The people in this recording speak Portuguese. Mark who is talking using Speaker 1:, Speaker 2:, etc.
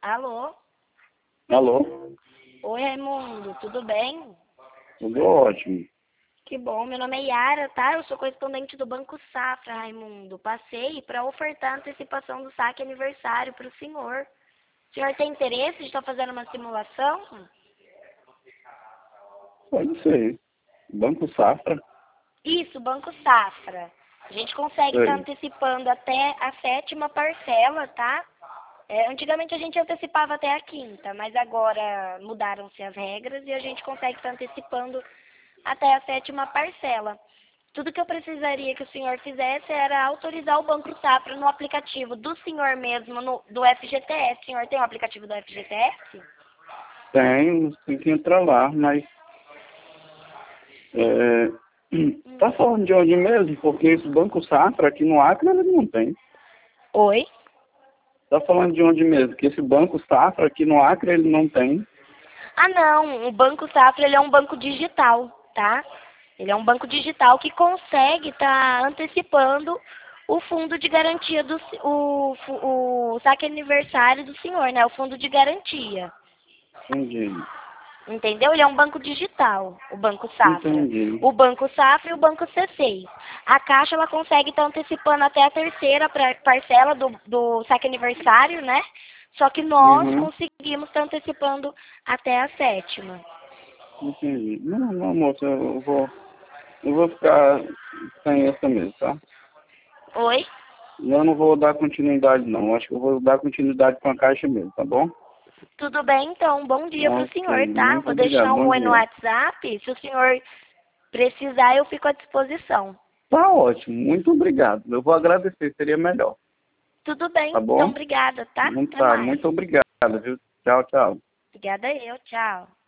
Speaker 1: Alô?
Speaker 2: Alô?
Speaker 1: Oi, Raimundo, tudo bem?
Speaker 2: Tudo ótimo.
Speaker 1: Que bom, meu nome é Yara, tá? Eu sou correspondente do Banco Safra, Raimundo. Passei para ofertar antecipação do saque aniversário para o senhor. O senhor tem interesse de estar fazendo uma simulação?
Speaker 2: Pode ser. Banco Safra?
Speaker 1: Isso, Banco Safra. A gente consegue estar
Speaker 2: Sei.
Speaker 1: antecipando até a 7ª parcela, tá? Antigamente a gente antecipava até a 5ª, mas agora mudaram-se as regras e a gente consegue estar antecipando até a 7ª parcela. Tudo que eu precisaria que o senhor fizesse era autorizar o Banco Safra no aplicativo do senhor mesmo, do FGTS. O senhor tem o aplicativo do FGTS?
Speaker 2: Tem que entrar lá, mas... Tá falando de onde mesmo? Porque esse Banco Safra aqui no Acre ele não tem.
Speaker 1: Oi?
Speaker 2: Tá falando de onde mesmo? Que esse Banco Safra aqui no Acre ele não tem.
Speaker 1: Ah, não. O Banco Safra ele é um banco digital, tá? Ele é um banco digital que consegue estar antecipando o fundo de garantia o saque aniversário do senhor, né? O fundo de garantia.
Speaker 2: Entendi.
Speaker 1: Entendeu? Ele é um banco digital, o Banco Safra.
Speaker 2: Entendi.
Speaker 1: O Banco Safra e o Banco C6. A Caixa ela consegue estar antecipando até a 3ª parcela do saque aniversário, né? Só que nós
Speaker 2: Uhum.
Speaker 1: conseguimos estar antecipando até a 7ª.
Speaker 2: Entendi. Não, moça, eu vou ficar sem essa mesmo, tá?
Speaker 1: Oi?
Speaker 2: Eu não vou dar continuidade, não. Eu acho que eu vou dar continuidade com a Caixa mesmo, tá bom?
Speaker 1: Tudo bem, então. Bom dia para o senhor,
Speaker 2: Ok,
Speaker 1: tá?
Speaker 2: muito
Speaker 1: Vou
Speaker 2: obrigado.
Speaker 1: deixar um
Speaker 2: Bom
Speaker 1: oi no
Speaker 2: dia.
Speaker 1: WhatsApp. Se o senhor precisar, eu fico à disposição.
Speaker 2: Tá ótimo, muito obrigado. Eu vou agradecer, seria melhor.
Speaker 1: Tudo bem,
Speaker 2: Tá
Speaker 1: então
Speaker 2: bom?
Speaker 1: obrigada, tá?
Speaker 2: Não
Speaker 1: Até
Speaker 2: tá,
Speaker 1: mais.
Speaker 2: muito obrigado, viu? Tchau, tchau.
Speaker 1: Obrigada eu, tchau.